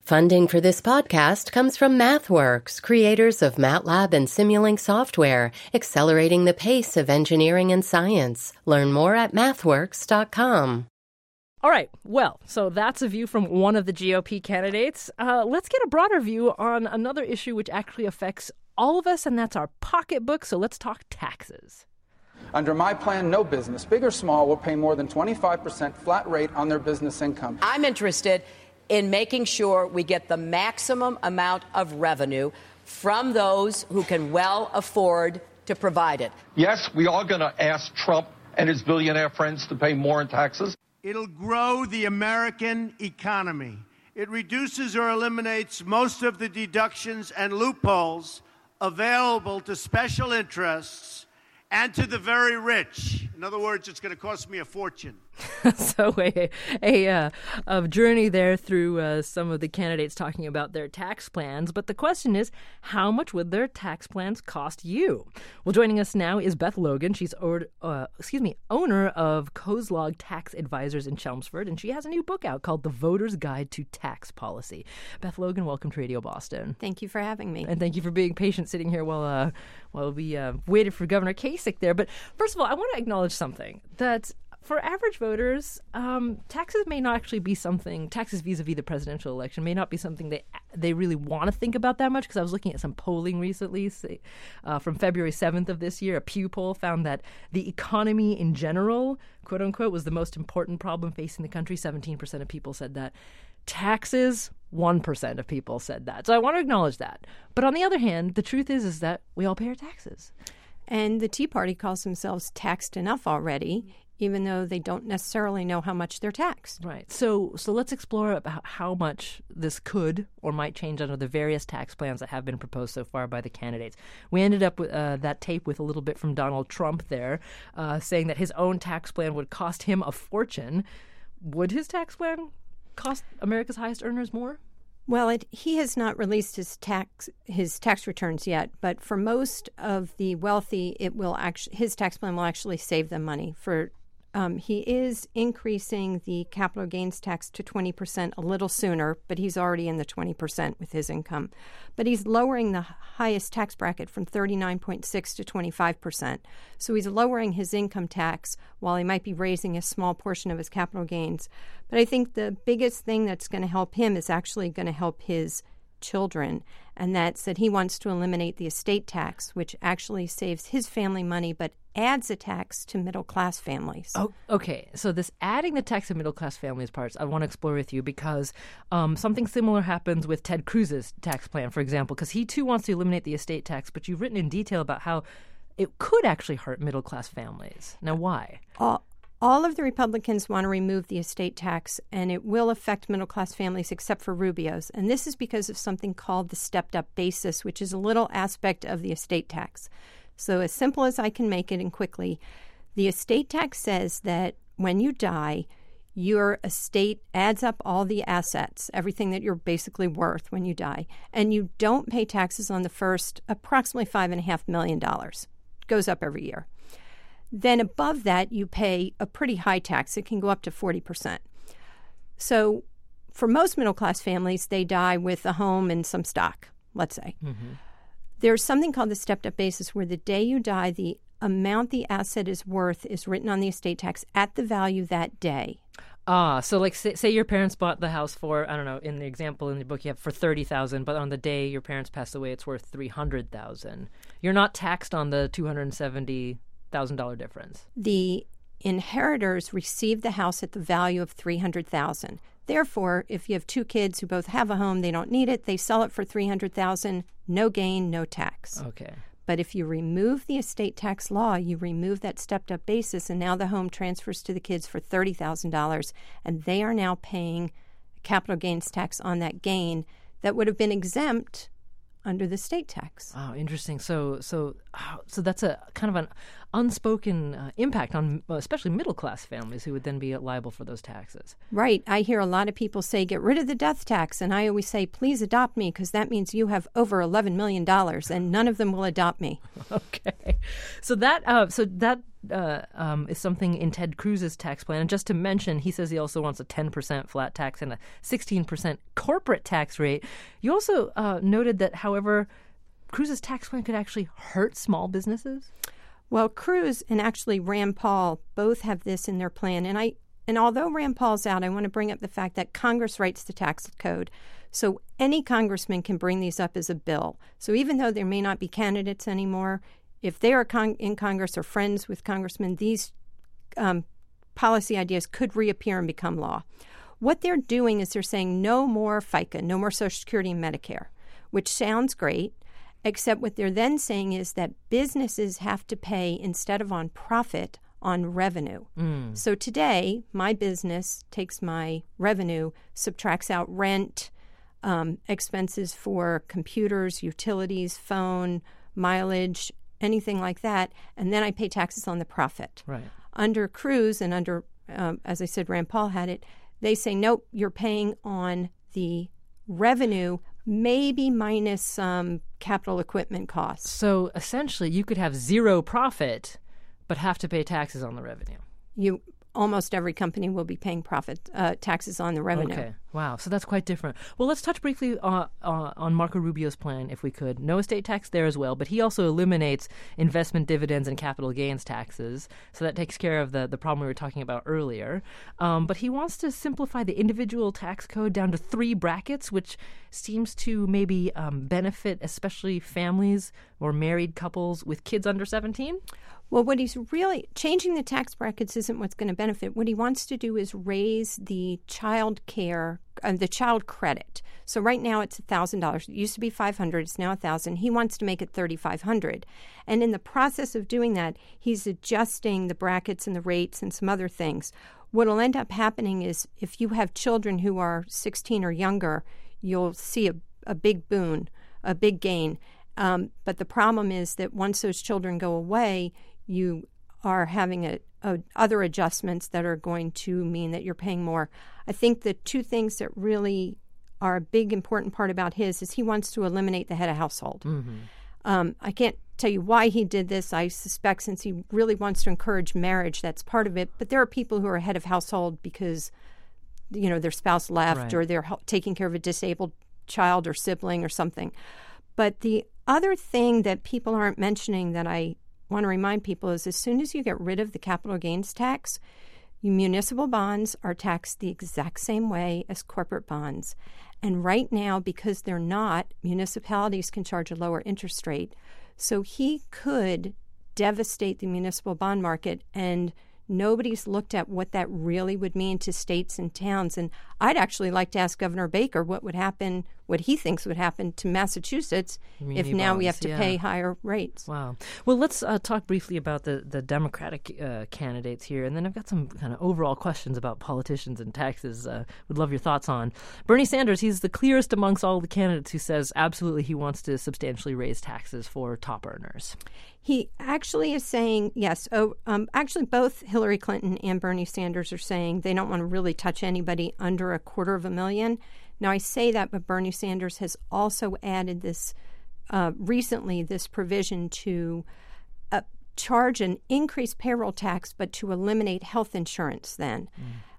Funding for this podcast comes from MathWorks, creators of MATLAB and Simulink software, accelerating the pace of engineering and science. Learn more at mathworks.com. All right, well, so that's a view from one of the GOP candidates. Let's get a broader view on another issue which actually affects all of us, and that's our pocketbook. So let's talk taxes. Under my plan, no business, big or small, will pay more than 25% flat rate on their business income. I'm interested in making sure we get the maximum amount of revenue from those who can well afford to provide it. Yes, we are going to ask Trump and his billionaire friends to pay more in taxes. It'll grow the American economy. It reduces or eliminates most of the deductions and loopholes available to special interess and to the very rich. In other words, it's going to cost me a fortune. So a journey there through some of the candidates talking about their tax plans. But the question is, how much would their tax plans cost you? Well, joining us now is Beth Logan. She's owner of Kozlog Tax Advisors in Chelmsford, and she has a new book out called The Voter's Guide to Tax Policy. Beth Logan, welcome to Radio Boston. Thank you for having me. And thank you for being patient sitting here while we waited for Governor Kasich there. But first of all, I want to acknowledge something, that for average voters, taxes may not actually be something, taxes vis-a-vis the presidential election may not be something they really want to think about that much, because I was looking at some polling recently from February 7th of this year. A Pew poll found that the economy in general, quote unquote, was the most important problem facing the country. 17% of people said that. Taxes, 1% of people said that. So I want to acknowledge that. But on the other hand, the truth is that we all pay our taxes. And the Tea Party calls themselves taxed enough already, even though they don't necessarily know how much they're taxed. Right. So let's explore about how much this could or might change under the various tax plans that have been proposed so far by the candidates. We ended up with that tape with a little bit from Donald Trump there, saying that his own tax plan would cost him a fortune. Would his tax plan cost America's highest earners more? Well, he has not released his tax returns yet, but for most of the wealthy, his tax plan will actually save them money. He is increasing the capital gains tax to 20% a little sooner, but he's already in the 20% with his income. But he's lowering the highest tax bracket from 39.6 to 25%. So he's lowering his income tax while he might be raising a small portion of his capital gains. But I think the biggest thing that's going to help him is actually going to help his children, and that's that he wants to eliminate the estate tax, which actually saves his family money but adds a tax to middle-class families. Oh, okay. So this adding the tax to middle-class families parts, I want to explore with you because something similar happens with Ted Cruz's tax plan, for example, because he too wants to eliminate the estate tax, but you've written in detail about how it could actually hurt middle-class families. Now, why? All of the Republicans want to remove the estate tax, and it will affect middle-class families except for Rubio's. And this is because of something called the stepped-up basis, which is a little aspect of the estate tax. So as simple as I can make it and quickly, the estate tax says that when you die, your estate adds up all the assets, everything that you're basically worth when you die, and you don't pay taxes on the first approximately $5.5 million. It goes up every year. Then above that, you pay a pretty high tax. It can go up to 40%. So for most middle-class families, they die with a home and some stock, let's say. Mm-hmm. There's something called the stepped-up basis where the day you die, the amount the asset is worth is written on the estate tax at the value that day. So like say your parents bought the house for, I don't know, in the example in the book you have for $30,000, but on the day your parents passed away, it's worth $300,000. You're not taxed on the $270,000 difference. The inheritors receive the house at the value of $300,000. Therefore, if you have two kids who both have a home, they don't need it, they sell it for $300,000, no gain, no tax. Okay. But if you remove the estate tax law, you remove that stepped-up basis, and now the home transfers to the kids for $30,000, and they are now paying capital gains tax on that gain that would have been exempt under the state tax. Oh, interesting. So that's a kind of an unspoken impact on especially middle-class families who would then be liable for those taxes. Right. I hear a lot of people say, get rid of the death tax. And I always say, please adopt me, because that means you have over $11 million and none of them will adopt me. Okay. So that is something in Ted Cruz's tax plan. And just to mention, he says he also wants a 10% flat tax and a 16% corporate tax rate. You also noted that, however, Cruz's tax plan could actually hurt small businesses? Well, Cruz and actually Rand Paul both have this in their plan. And although Rand Paul's out, I want to bring up the fact that Congress writes the tax code. So any congressman can bring these up as a bill. So even though there may not be candidates anymore, if they are in Congress or friends with congressmen, these policy ideas could reappear and become law. What they're doing is they're saying no more FICA, no more Social Security and Medicare, which sounds great, except what they're then saying is that businesses have to pay, instead of on profit, on revenue. So today, my business takes my revenue, subtracts out rent, expenses for computers, utilities, phone, mileage, anything like that, and then I pay taxes on the profit. Right. Under Cruz and under, as I said, Rand Paul had it, they say, nope, you're paying on the revenue, maybe minus some capital equipment costs. So essentially, you could have zero profit, but have to pay taxes on the revenue. Almost every company will be paying taxes on the revenue. Okay. Wow. So that's quite different. Well, let's touch briefly on Marco Rubio's plan, if we could. No estate tax there as well, but he also eliminates investment dividends and capital gains taxes. So that takes care of the problem we were talking about earlier. But he wants to simplify the individual tax code down to 3 brackets, which seems to maybe benefit especially families or married couples with kids under 17. Well, what he's really changing the tax brackets isn't what's going to benefit. What he wants to do is raise the child care, the child credit. So right now it's $1,000. It used to be $500. It's now $1,000. He wants to make it $3,500. And in the process of doing that, he's adjusting the brackets and the rates and some other things. What will end up happening is if you have children who are 16 or younger, you'll see a big boon, a big gain. But the problem is that once those children go away, you are having other adjustments that are going to mean that you're paying more. I think the 2 things that really are a big important part about his is he wants to eliminate the head of household. Mm-hmm. I can't tell you why he did this. I suspect since he really wants to encourage marriage, that's part of it. But there are people who are head of household because, their spouse left, right, or they're taking care of a disabled child or sibling or something. But the other thing that people aren't mentioning that I want to remind people is as soon as you get rid of the capital gains tax, municipal bonds are taxed the exact same way as corporate bonds. And right now, because they're not, municipalities can charge a lower interest rate. So he could devastate the municipal bond market, and nobody's looked at what that really would mean to states and towns. And I'd actually like to ask Governor Baker what he thinks would happen to Massachusetts if now bonds, we have to pay higher rates. Wow. Well, let's talk briefly about the Democratic candidates here, and then I've got some kind of overall questions about politicians and taxes. Would love your thoughts on. Bernie Sanders, he's the clearest amongst all the candidates who says absolutely he wants to substantially raise taxes for top earners. He actually is saying, yes. Actually, both Hillary Clinton and Bernie Sanders are saying they don't want to really touch anybody under $250,000. Now, I say that, but Bernie Sanders has also added this recently, this provision to charge an increased payroll tax, but to eliminate health insurance then.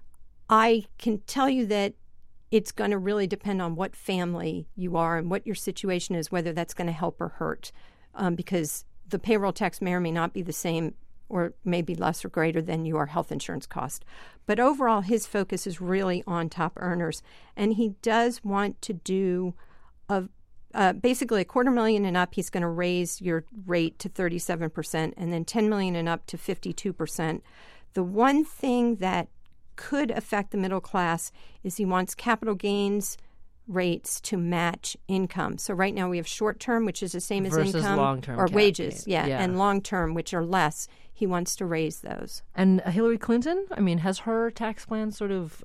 I can tell you that it's going to really depend on what family you are and what your situation is, whether that's going to help or hurt, because the payroll tax may or may not be the same or maybe less or greater than your health insurance cost. But overall, his focus is really on top earners. And he does want to do basically $250,000 and up, he's going to raise your rate to 37%, and then $10 million and up to 52%. The one thing that could affect the middle class is he wants capital gains rates to match income. So right now we have short-term, which is the same as versus income, long-term or wages, and long-term, which are less. He wants to raise those. And Hillary Clinton, has her tax plan sort of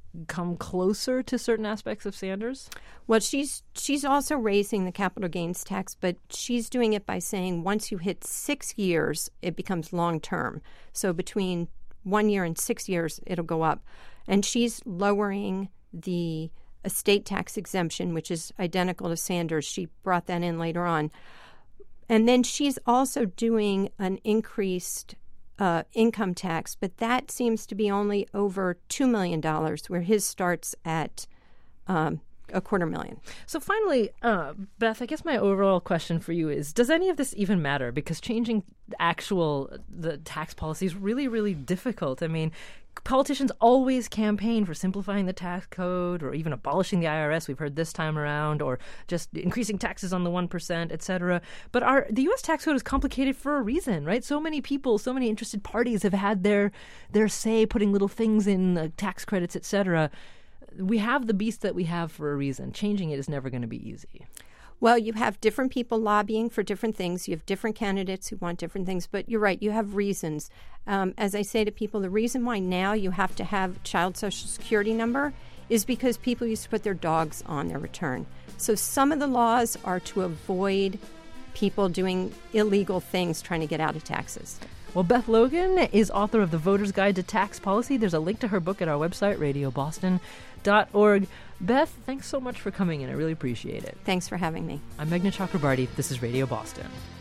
come closer to certain aspects of Sanders? Well, she's also raising the capital gains tax, but she's doing it by saying once you hit 6 years, it becomes long-term. So between 1 year and 6 years, it'll go up. And she's lowering the estate tax exemption, which is identical to Sanders. She brought that in later on. And then she's also doing an increased income tax, but that seems to be only over $2 million, where his starts at $250,000. So finally, Beth, I guess my overall question for you is, does any of this even matter? Because changing the tax policy is really, really difficult. I mean, politicians always campaign for simplifying the tax code or even abolishing the IRS. We've heard this time around, or just increasing taxes on the 1%, et cetera. But the U.S. tax code is complicated for a reason, right? So many people, so many interested parties have had their say, putting little things in tax credits, et cetera. We have the beast that we have for a reason. Changing it is never going to be easy. Well, you have different people lobbying for different things. You have different candidates who want different things. But you're right, you have reasons. As I say to people, the reason why now you have to have child Social Security number is because people used to put their dogs on their return. So some of the laws are to avoid people doing illegal things trying to get out of taxes. Well, Beth Logan is author of The Voter's Guide to Tax Policy. There's a link to her book at our website, radioboston.org. Beth, thanks so much for coming in. I really appreciate it. Thanks for having me. I'm Meghna Chakrabarti. This is Radio Boston.